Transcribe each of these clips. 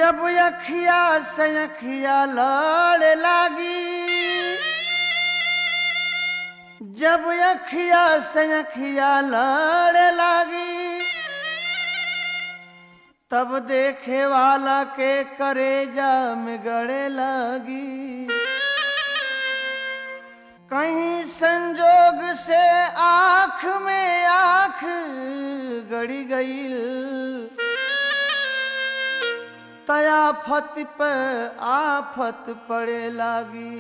जब अखिया से अखिया लड़े लागी, जब अखिया से अखिया लड़े लागी, तब देखे वाला के करेजा में गड़े लागी। कहीं संजोग से आँख में आँख गड़ी गई, तयाफत पे आफत पड़े लागी।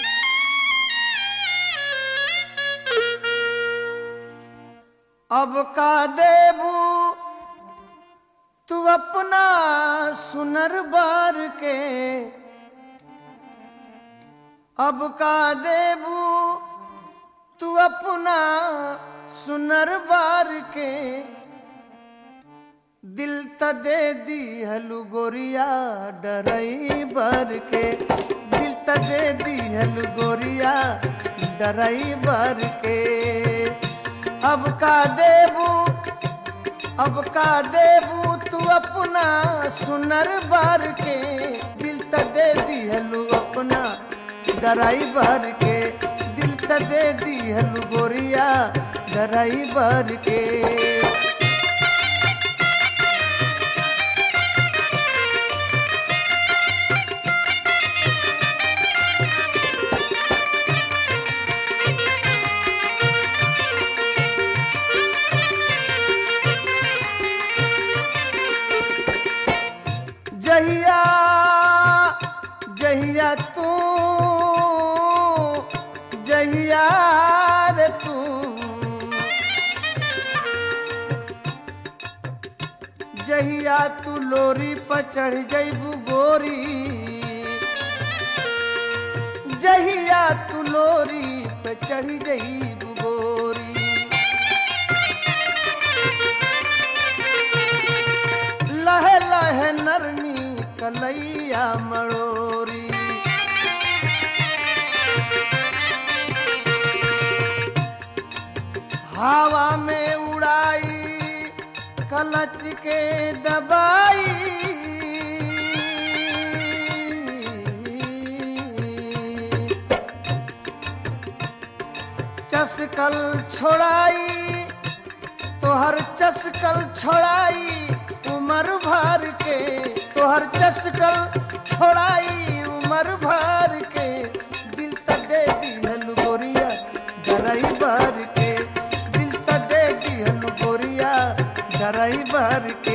अब का देबू तू अपना सुनर बार के, अब का देबू तू अपना सुनर बार के। दिल त दे दी हलू गोरिया डरई बर के, दिल त दे दी हलू गोरिया डरई बर के। अब का देबू, अब का देबू तू अपना सुनर बार के। दिल त दे दी हलू अपना डराई बर के, दिल त दे दी हलू गोरिया डराई बर के। जहिया जहिया तू, जहिया रे तू, जहिया तू लोरी पर चढ़ जइबू गोरी, जहिया तू लोरी पर चढ़ जइबू गोरी। लहे लहे नरमी कलैया मड़ोरी, हवा में उड़ाई कलच के दबाई। चसकल छोड़ाई तोहर चसकल छोड़ाई उमर भर के, तोहर चसकल छोड़ाई उमर भर के। दिल त दे दी हलू गोरिया डराई भर के, दिल त दे दी हलू गोरिया डराई भर के।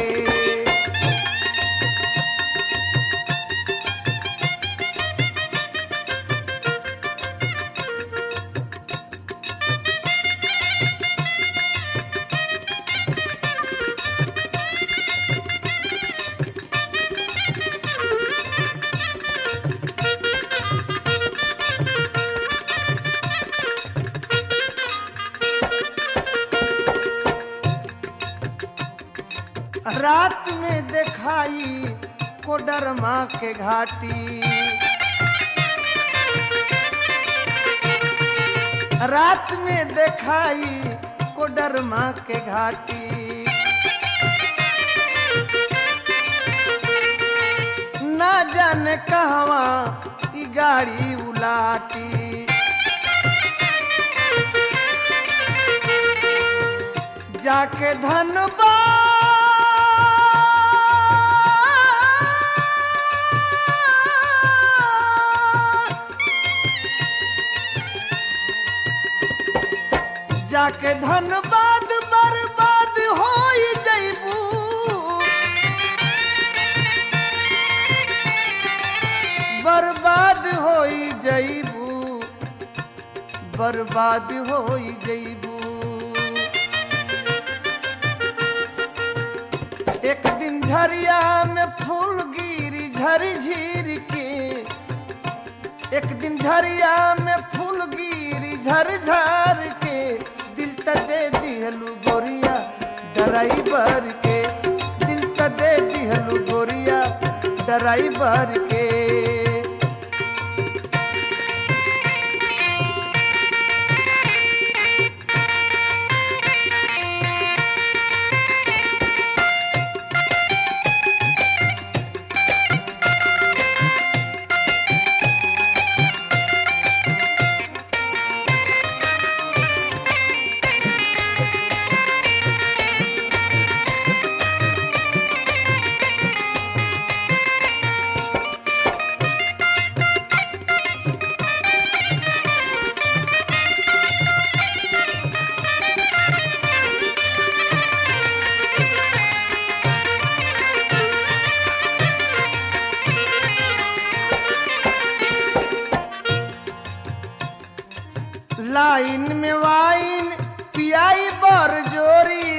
रात में दिखाई कोडरमा के घाटी, रात में दिखाई कोडरमा के घाटी। ना जाने कहवा ई गाड़ी उलाटी, जाके धनबाद, जाके धनबाद बर्बाद होई जइबू। बर्बाद होई जइबू, बर्बाद होई जइबू। एक दिन झरिया में फूल गिरी झरी झीर के, एक दिन झरिया में फूल गिरी झर झर के। दिल त दे दी हलू गोरिया डराई बर के, दिल त दे दी हलू गोरिया डराई बर के। लाइन में वाइन पियाई बर जोरी,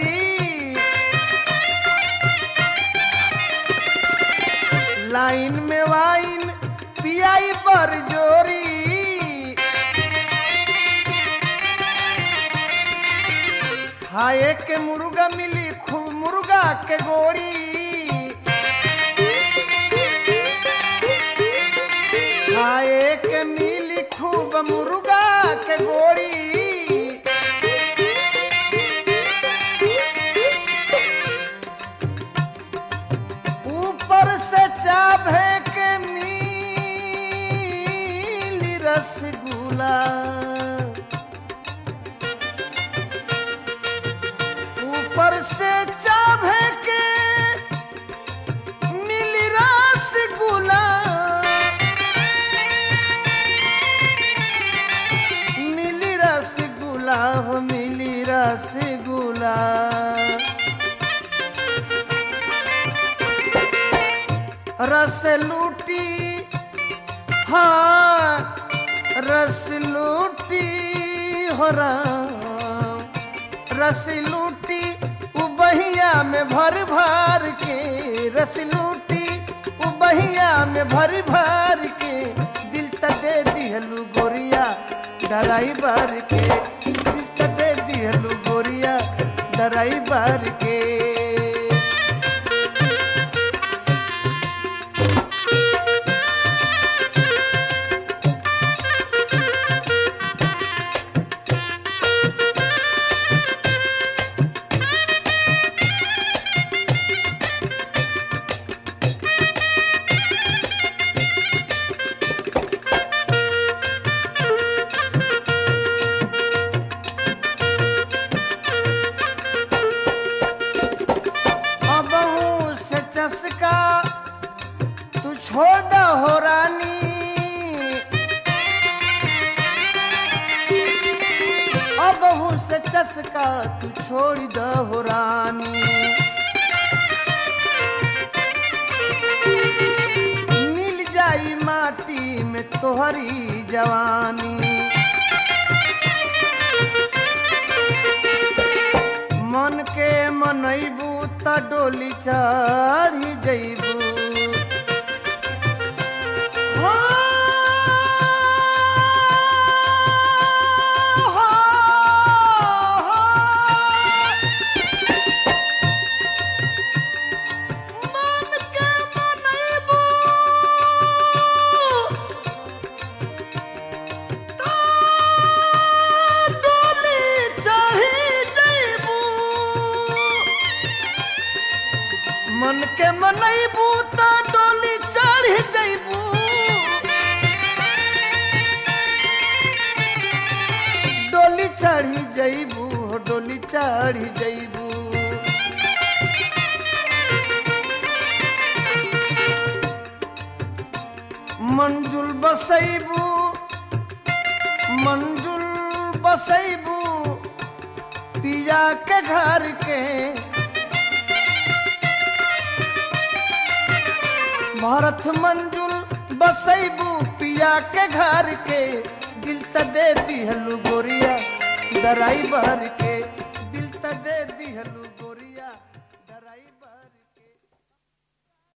लाइन में वाइन पियाई बर जोरी, खाए के मुर्गा मिली खूब मुर्गा के गोड़ी, खाए के मिली खूब मुर्गा के गोड़ी, ऊपर से चाभे के मिली रसगुल्ला, ऊपर से चाभे के मिली रसगुल्ला, मिली रसगुल्ला हो मिली रसगुल्ला, रस लूटी हाँ रस लूटी हो राम, रस लूटी उबहिया में भर भर के, रस लूटी उबहिया में भर भर के, दिल त दे दिहलू गोरिया डराई बार के, दिल त दे दिहलू गोरिया डराई बार के। चस्का तू छोड़ द हो रानी, अब बहू से चस्का तू छोड़ द हो रानी, मिल जाई माटी में तोहरी जवानी, मन के मनैबू त डोली चढ़ी जैबू, मन के मनैबू त डोली चढ़ी जैबू, मन के मनैबू त डोली चढ़ जैबू, डोली चढ़ी जैबू हो डोली चढ़ी जैबू, मंजुल बसैबू मंजुल बसैबू पिया के घर के, भरत मंजुल बसैबू पिया के घर के, दिल त दे दिहलू गोरिया डराई बार के।